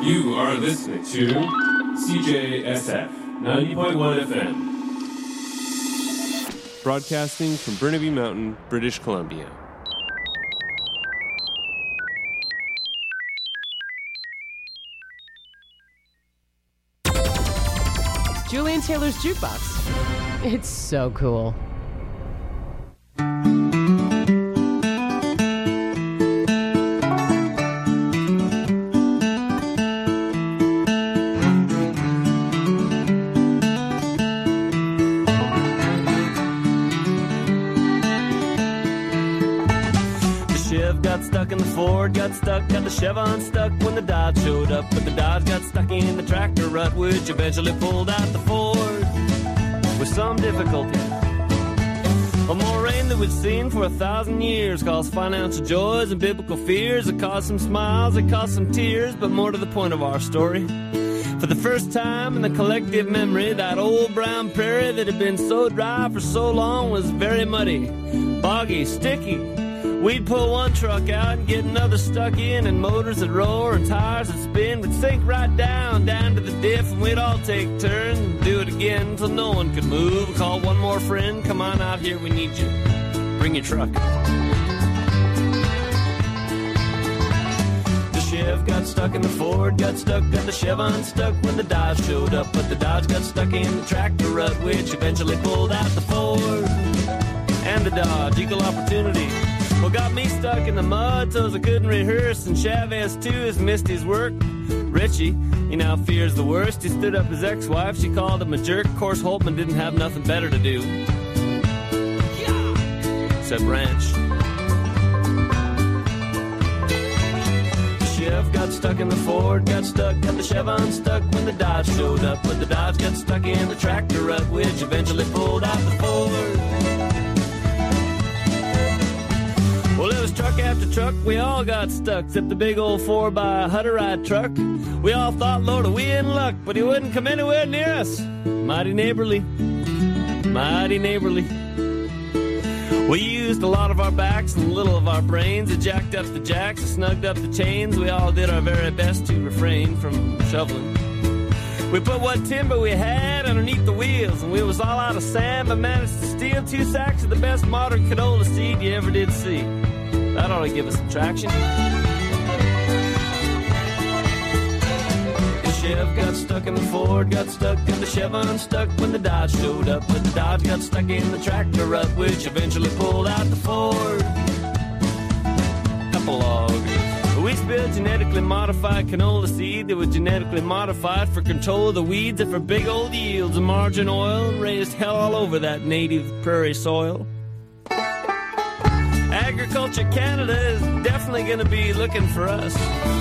You are listening to CJSF 90.1 FM. Broadcasting from Burnaby Mountain, British Columbia. Julian Taylor's Jukebox. It's so cool. Got stuck, got the Chevron stuck when the Dodge showed up. But the Dodge got stuck in the tractor rut, which eventually pulled out the Ford with some difficulty. A more rain than we'd seen for 1,000 years caused financial joys and biblical fears. It caused some smiles, it caused some tears, but more to the point of our story. For the first time in the collective memory, that old brown prairie that had been so dry for so long was very muddy, boggy, sticky. We'd pull one truck out and get another stuck in, and motors that roar and tires that spin would sink right down to the diff, and we'd all take turns and do it again until no one could move. We'd call one more friend, come on out here, we need you. Bring your truck. The Chev got stuck in the Ford, got stuck, got the Chevron stuck when the Dodge showed up, but the Dodge got stuck in the tractor rut, which eventually pulled out the Ford and the Dodge. Equal opportunity. Well, got me stuck in the mud so I couldn't rehearse, and Chavez too has missed his work. Richie, he now fears the worst. He stood up his ex-wife, she called him a jerk. Of course, Holtman didn't have nothing better to do. Yeah. Except ranch. The Chev got stuck in the Ford, got stuck, got the Chevron stuck when the Dodge showed up, but the Dodge got stuck in the tractor rut, which eventually pulled out the Ford. Well, it was truck after truck, we all got stuck, except the big old 4x100 truck. We all thought, Lord, are we in luck, but he wouldn't come anywhere near us. Mighty neighborly, mighty neighborly. We used a lot of our backs and a little of our brains. It jacked up the jacks, it snugged up the chains. We all did our very best to refrain from shoveling. We put what timber we had underneath the wheels, and we was all out of sand, but managed to steal 2 sacks of the best modern canola seed you ever did see. That ought to give us some traction. The Chev got stuck in the Ford, got stuck in the Chevron stuck when the Dodge showed up, but the Dodge got stuck in the tractor rut, which eventually pulled out the Ford. Epilogue. We spilled genetically modified canola seed that was genetically modified for control of the weeds and for big old yields of margarine oil, and raised hell all over that native prairie soil. Agriculture Canada is definitely going to be looking for us.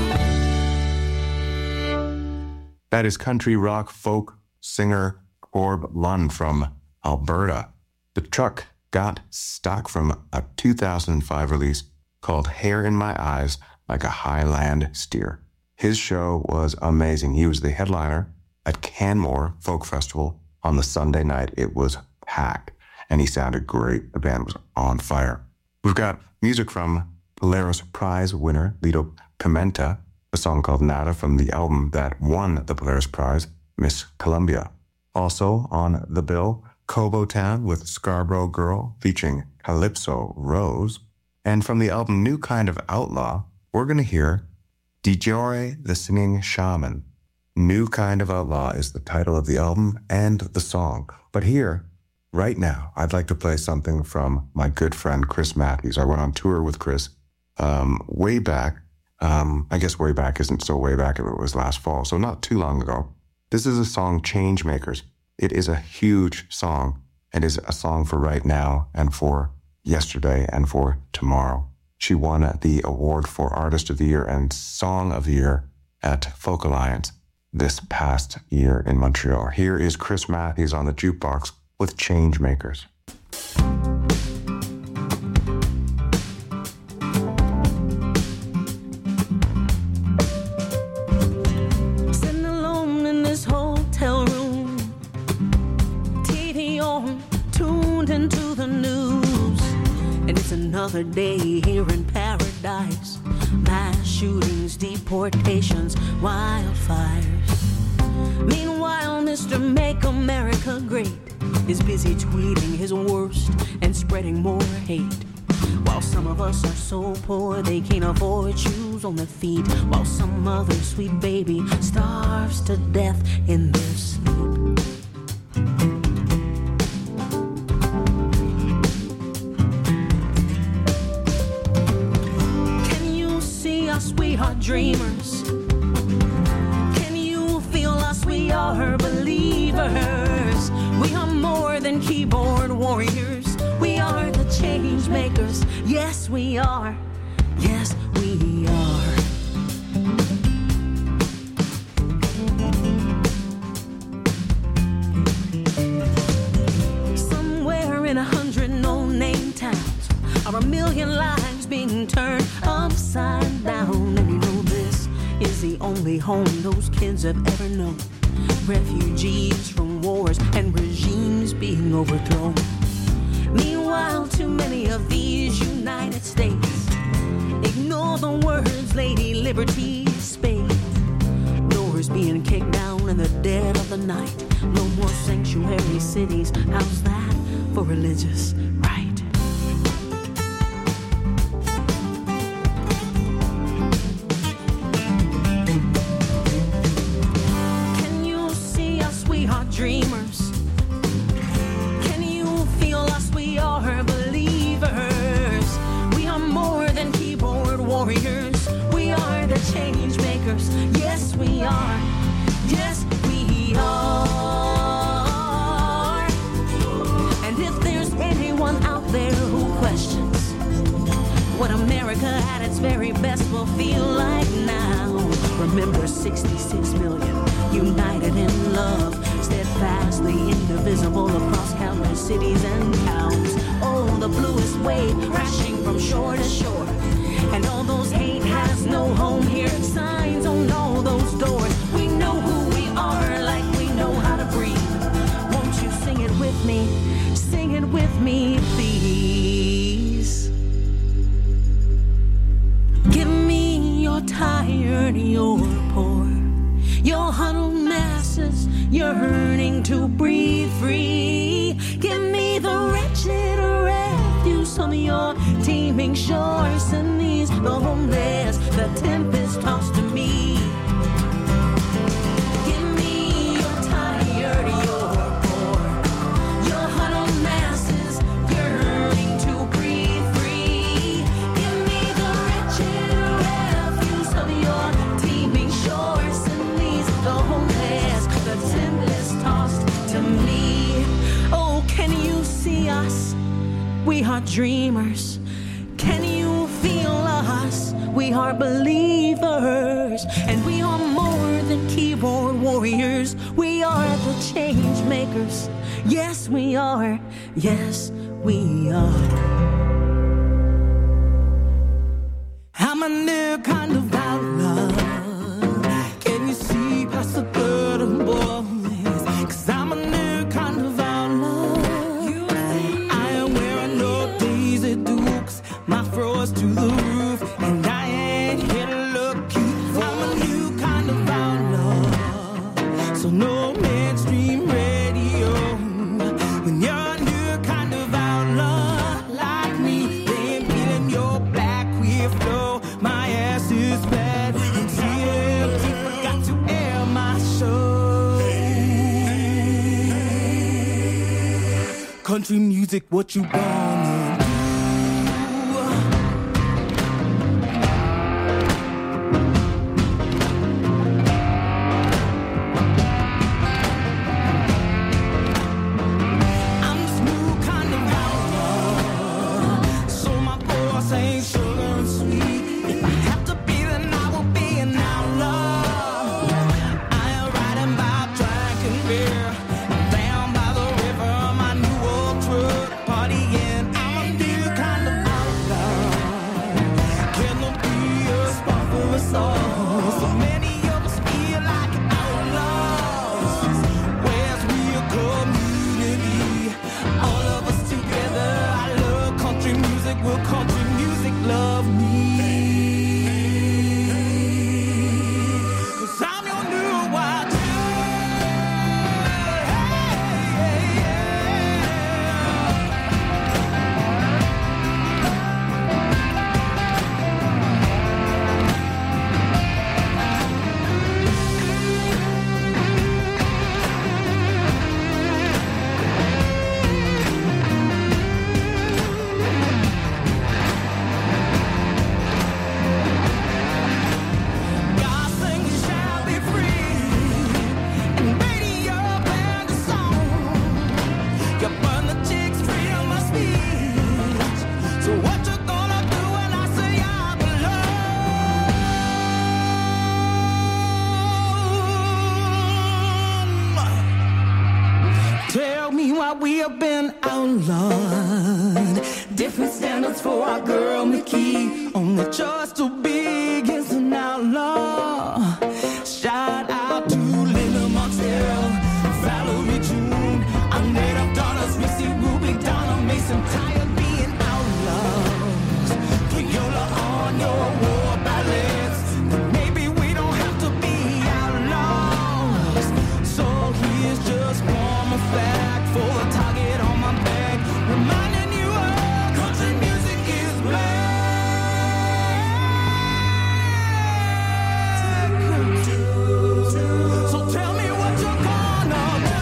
That is country rock folk singer Corb Lund from Alberta. The truck got stuck from a 2005 release called Hair in My Eyes, Like a Highland Steer. His show was amazing. He was the headliner at Canmore Folk Festival on the Sunday night. It was packed, and he sounded great. The band was on fire. We've got music from Polaris Prize winner Lido Pimenta, a song called Nada from the album that won the Polaris Prize, Miss Columbia. Also on the bill, Cobo Town with Scarborough Girl featuring Calypso Rose. And from the album New Kind of Outlaw, we're going to hear DeJoy the Singing Shaman. New Kind of Outlaw is the title of the album and the song. But here, right now, I'd like to play something from my good friend Chris Matthews. I went on tour with Chris way back. I guess way back isn't so way back if it was last fall, so not too long ago. This is a song, Changemakers. It is a huge song. It is a song for right now and for yesterday and for tomorrow. She won the award for Artist of the Year and Song of the Year at Folk Alliance this past year in Montreal. Here is Chris Matthews on the jukebox with Changemakers. Sitting alone in this hotel room, TV on, tuned into the news, and it's another day here in paradise. mass shootings, deportations, wildfires. Meanwhile, Mr. Make America Great is busy tweeting his worst and spreading more hate. While some of us are so poor they can't afford shoes on their feet, while some other sweet baby starves to death in their sleep. Can you see us? We are dreamers. Can you feel us? We are believers. We are more than keyboard warriors. We are the change makers. Yes, we are. Yes, we are. Somewhere in 100 no-name towns are a million lives being turned upside down. And you know this is the only home those kids have ever known. Refugees from wars and regimes being overthrown. Meanwhile, too many of these United States ignore the words Lady Liberty spake. Doors being kicked down in the dead of the night. No more sanctuary cities. How's that for religious right? Can you see us? We are dreamers. We are believers. We are more than keyboard warriors. We are the change makers. Yes, we are. Yes, we are. And if there's anyone out there who questions what America at its very best will feel like now, remember 66 million united in love, steadfastly indivisible across countless cities and towns. Oh, the bluest wave crashing from shore to shore. And all those hate has no home here. Signs on all those doors. We know who we are like we know how to breathe. Won't you sing it with me? Sing it with me, please. Give me your tired, your poor, your huddled masses yearning to breathe free. Give me the wretched refuse of your teeming shores and these the homeless, the tempest tossed to me. Give me your tired, your poor, your huddled masses yearning to breathe free. Give me the wretched refuse of your teeming shores and these the homeless, the tempest tossed to me. Oh, can you see us? We are dreamers. Can you feel us? We are believers. And we are more than keyboard warriors. We are the change makers. Yes, we are. Yes, we are. I'm a new kind of outlaw. Can you see past the burden boys? 'Cause I'm a new kind of outlaw. I am wearing no Daisy Dukes, my fro's to the roof, and I ain't here to look cute. I'm a new kind of outlaw, so no mainstream radio. When you're a new kind of outlaw like me, they ain't feeling your black queer flow. My ass is bad, and TLT forgot to air my show. Country music, what you gonna do? I'm this new kind of outlaw, so my boss ain't sugar and sweet. If I have to be, then I will be an outlaw. I am riding by drinking beer, down by the river, my new old truck, partying Different standards for our girl Mickey. Only just too big is an outlaw. Shout out to Little Montel, Valerie June, Annette Dollars, Missy Rubik, Donna Mason, tired being outlaws. Viola on your war ballads. Maybe we don't have to be outlaws. So here's just one more fact for the target on my back, reminding you all country music is black. So tell me what you're gonna do.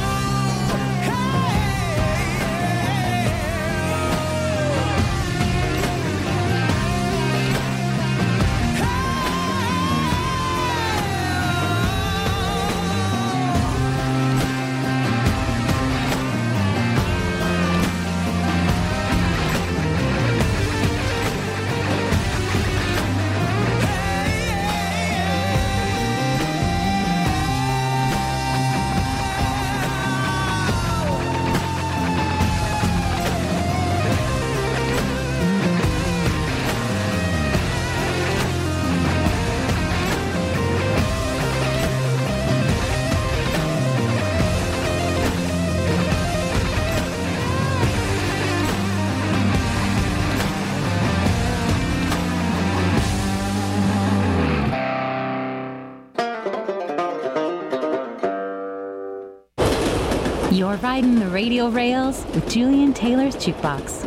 You're riding the radio rails with Julian Taylor's Jukebox.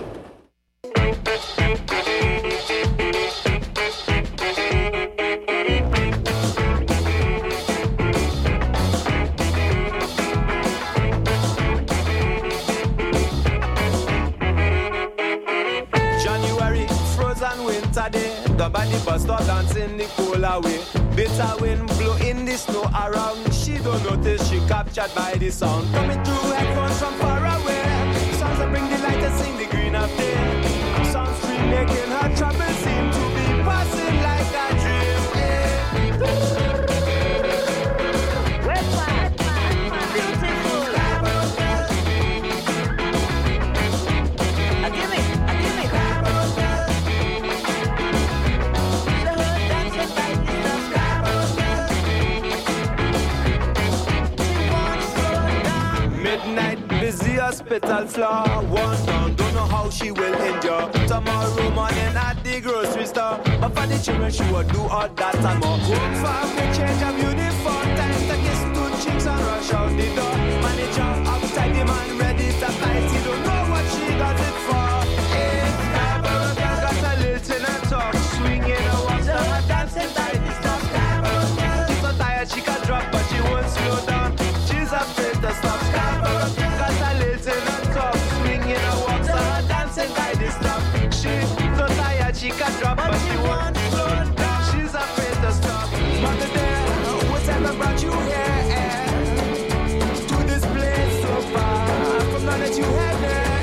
January, frozen winter day. The body bus start dancing the cold away. Bitter wind blow in the snow around. She don't notice she captured by the sound. Coming through headphones from far away. Songs that bring the light and sing the green of day. Songs free making her trouble seem to be passing like a dream. Midnight, busy hospital floor. One down, don't know how she will endure. Tomorrow morning at the grocery store. But for the children, she will do all that and more. Work for the change of uniform. Time to kiss two cheeks and rush out the door. Manager outside, the man ready to fight. He don't know what she does it for. Hey, Scarborough girl got a little in her talk. Swinging her walks, so her dancing by the stop. Scarborough girl, she's so tired she can drop, but she won't slow down. She's afraid to stop. Scarborough girl got a little in her talk. Swinging her walks, so her dancing by the stop. She's so tired she can drop, but she won't slow down. She's afraid to stop. Mother there, whatever brought you here to this place so far from none that you had there.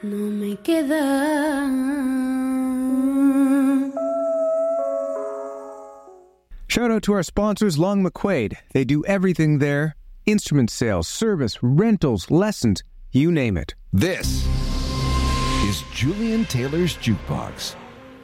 no me queda. Shout out to our sponsors, Long McQuaid. They do everything there. Instrument sales, service, rentals, lessons, you name it. This is Julian Taylor's Jukebox.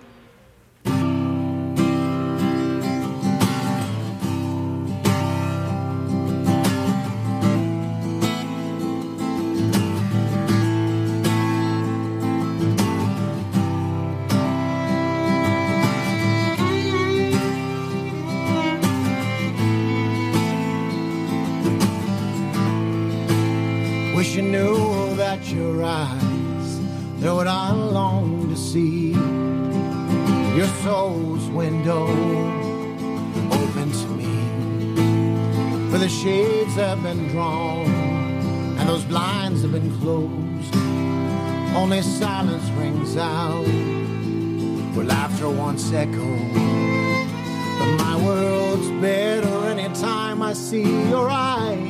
Wish you knew that your eyes, they're what I long to see. Your soul's window open to me. For the shades have been drawn and those blinds have been closed. Only silence rings out where laughter once echoed. But my world's better anytime I see your eyes.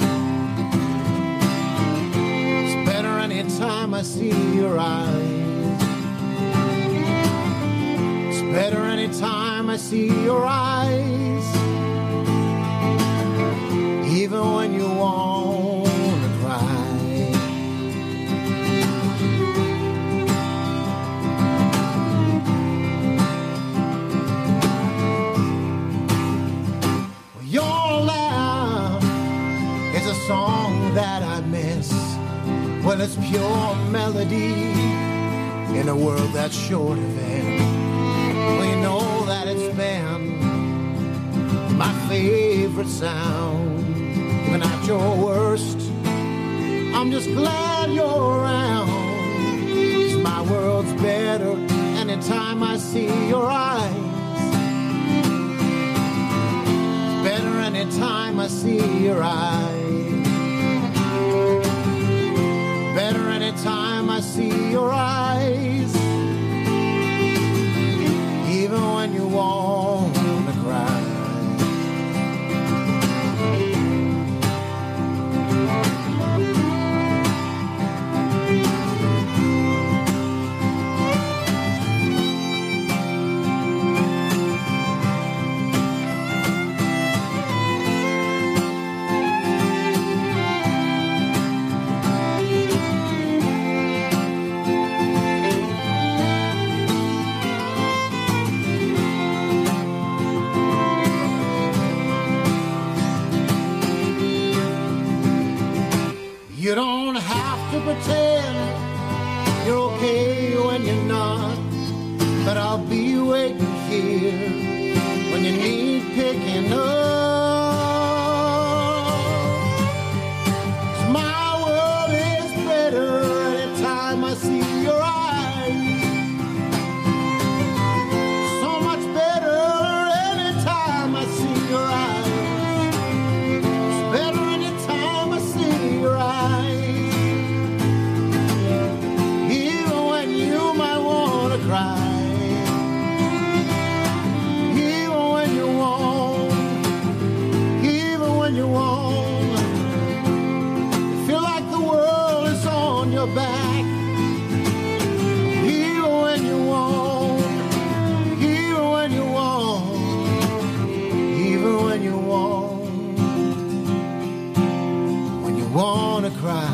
Anytime I see your eyes, it's better anytime I see your eyes. Even when you wanna cry, well, your laugh is a song that I miss. Well, it's pure melody in a world that's short of air. Well, you know that it's been my favorite sound. Even at your worst, I'm just glad you're around. 'Cause my world's better anytime I see your eyes. Better anytime I see your eyes. Better anytime I see your eyes. Even when you want to cry. You don't have to pretend you're okay when you're not, but I'll be waiting here when you need picking up. 'Cause my world is better anytime I see your eyes. So much better anytime I see your eyes. It's better anytime I see your eyes. Cry. Even when you want, even when you want, you feel like the world is on your back. Even when you want, even when you want, even when you want to cry.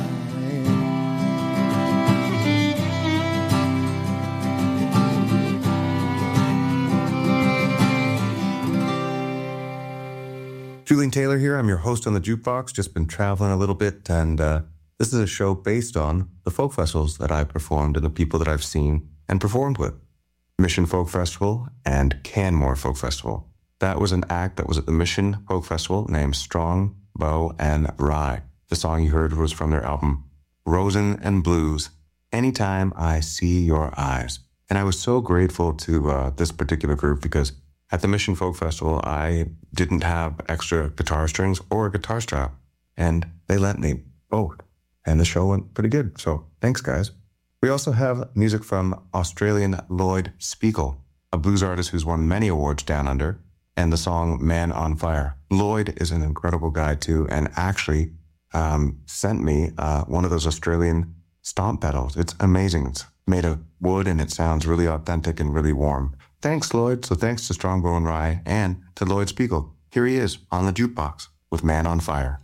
Julian Taylor here. I'm your host on the Jukebox. Just been traveling a little bit, and this is a show based on the folk festivals that I performed and the people that I've seen and performed with. Mission Folk Festival and Canmore Folk Festival. That was an act that was at the Mission Folk Festival named Strong, Bow, and Rye. The song you heard was from their album Rosin and Blues, Anytime I See Your Eyes. And I was so grateful to this particular group because at the Mission Folk Festival, I didn't have extra guitar strings or a guitar strap, and they lent me both. And the show went pretty good, so thanks, guys. We also have music from Australian Lloyd Spiegel, a blues artist who's won many awards down under, and the song Man on Fire. Lloyd is an incredible guy, too, and actually sent me one of those Australian stomp pedals. It's amazing. It's made of wood and it sounds really authentic and really warm. Thanks, Lloyd. So thanks to Strongbow and Rye and to Lloyd Spiegel. Here he is on the jukebox with Man on Fire.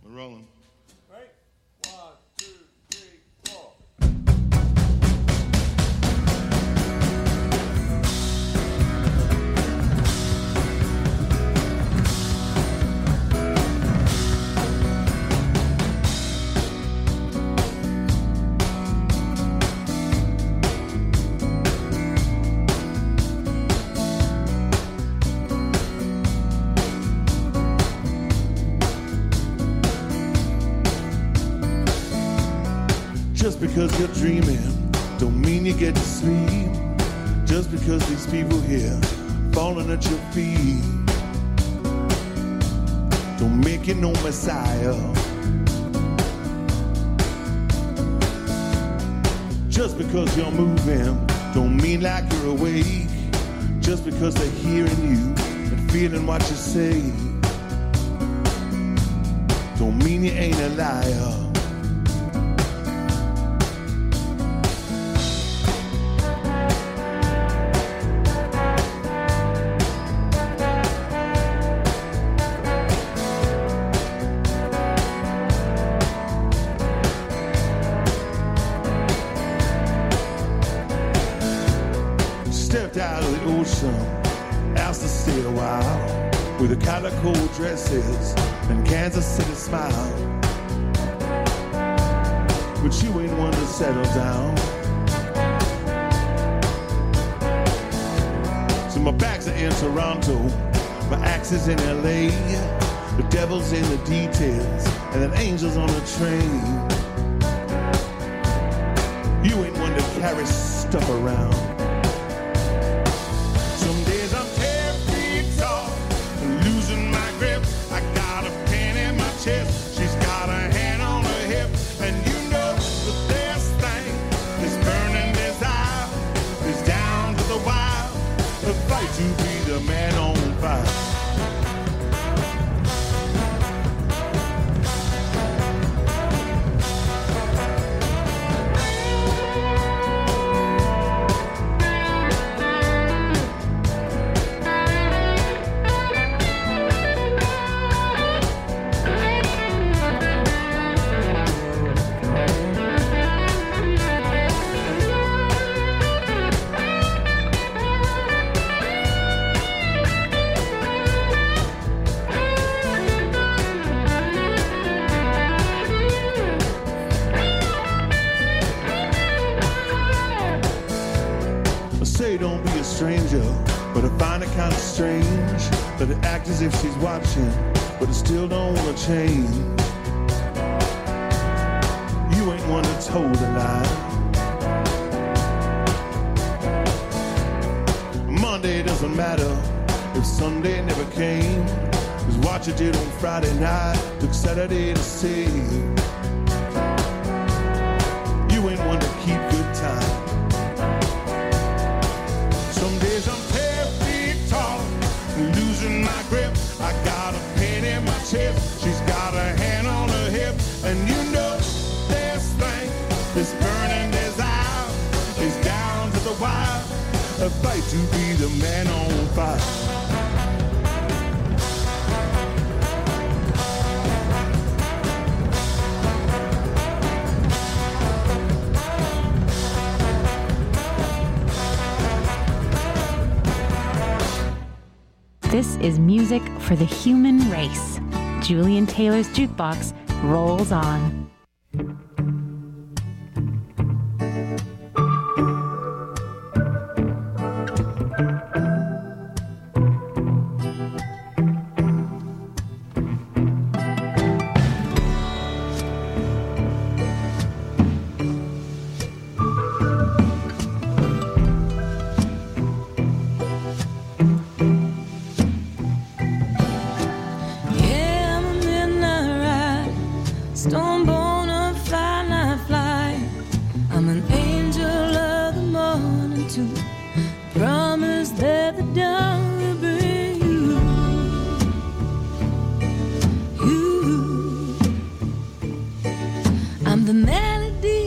Just because you're dreaming, don't mean you get to sleep. Just because these people here falling at your feet, don't make you no messiah. Just because you're moving, don't mean like you're awake. Just because they're hearing you and feeling what you say, don't mean you ain't a liar. Asked to stay a while with the calico dresses and Kansas City smile, but you ain't one to settle down. So my bags are in Toronto, my axe is in LA, the devil's in the details, and an angel's on the train. You ain't one to carry stuff around. She's got a hand on her hip, and you know that this thing, this burning desire, is down to the wire, the fight to be the man on fire. Don't be a stranger, but I find it kind of strange that it acts as if she's watching, but I still don't want to change. You ain't one that's told a lie. Monday doesn't matter if Sunday never came, 'cause what you did on Friday night took Saturday to see. You ain't one to keep good time. I'm 10 feet tall, losing my grip. I got a pain in my chest. She's got a hand on her hip, and you know this thing, this burning desire, is down to the wire. A fight to be the man on fire. This is music for the human race. Julian Taylor's Jukebox rolls on.